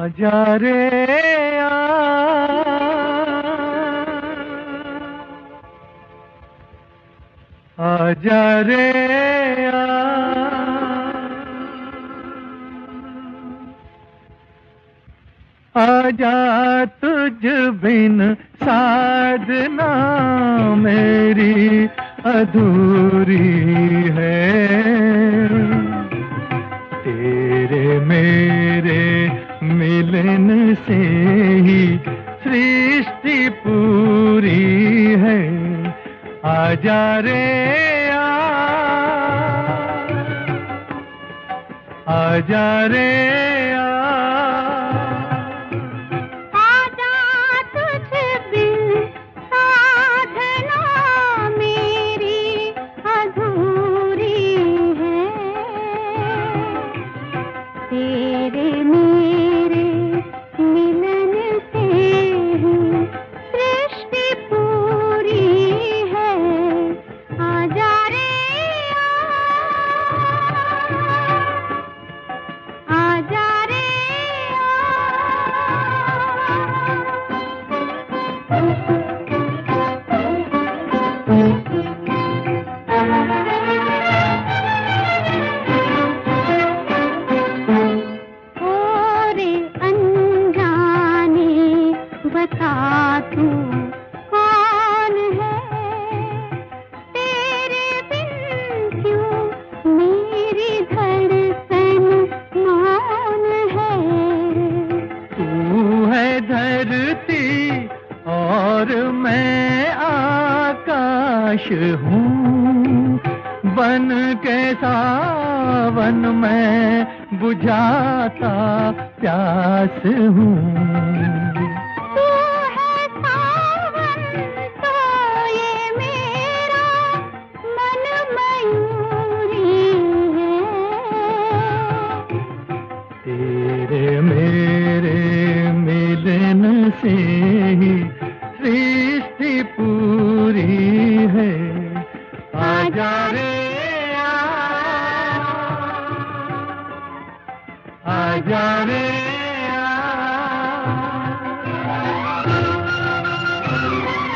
आजा रे आजा रे आजा तुझ बिन साधना मेरी अधूरी है। तेरे मेरे मिलन से ही सृष्टि पूरी है। आजा रे आजा रे आजा तुझ बिन साधना मेरी अधूरी है। तेरे मेरे मिलन से ही सृष्टि पूरी है। आजा रे आजा रे ओरे अनजाने बता तू कौन है। तेरे बिन क्यों मेरी धड़कन मौन है। तू है धरती और मैं आकाश हूँ। बन के सावन में बुझाता प्यास हूँ। तू है सावन तो ये मेरा मन मयूरी है। तेरे मेरे मिलन से ही सृष्टि पूरी है। आजा रे आजा रे